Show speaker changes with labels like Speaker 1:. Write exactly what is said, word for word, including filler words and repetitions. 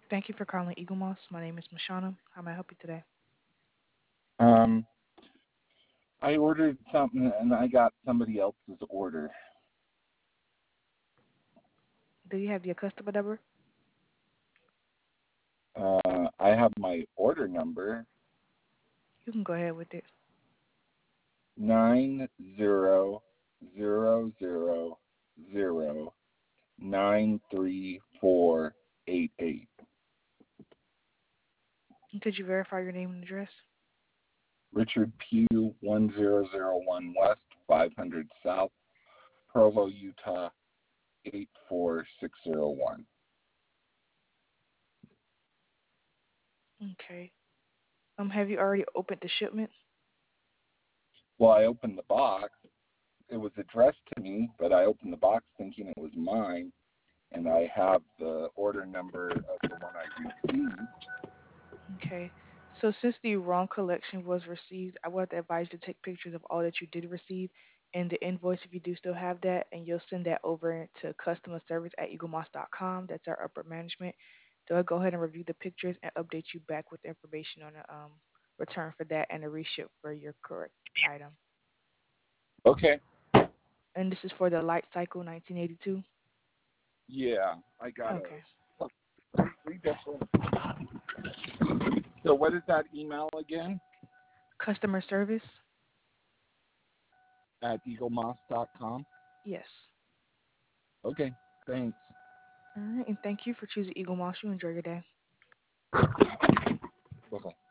Speaker 1: Thank you for calling Eagle Moss. My name is Mashana. How may I help you today?
Speaker 2: Um, I ordered something and I got somebody else's order.
Speaker 1: Do you have your customer number?
Speaker 2: Uh, I have my order number
Speaker 1: You can go ahead with it.
Speaker 2: nine zero zero zero zero nine three four eight eight.
Speaker 1: And could you verify your name and address?
Speaker 2: Richard Pugh, one zero zero one West, five hundred South, Provo, Utah, eight four six zero one.
Speaker 1: Okay. Um, have you already opened the shipment?
Speaker 2: Well, I opened the box. It was addressed to me, but I opened the box thinking it was mine, and I have the order number of the one I received.
Speaker 1: Okay. So since the wrong collection was received, I would advise you to take pictures of all that you did receive and the invoice if you do still have that, and you'll send that over to customer service at eaglemoss dot com. That's our upper management. They'll go ahead and review the pictures and update you back with information on the um, return for that and a reship for your correct item.
Speaker 2: Okay.
Speaker 1: And this is for the Light Cycle nineteen eighty-two.
Speaker 2: Yeah, I got a.
Speaker 1: Okay.
Speaker 2: Read, read this one. So, what is that email again?
Speaker 1: Customer service?
Speaker 2: At eaglemoss dot com.
Speaker 1: Yes.
Speaker 2: Okay, thanks.
Speaker 1: All right. And thank you for choosing Eagle Moss. You enjoy your day.
Speaker 2: Okay.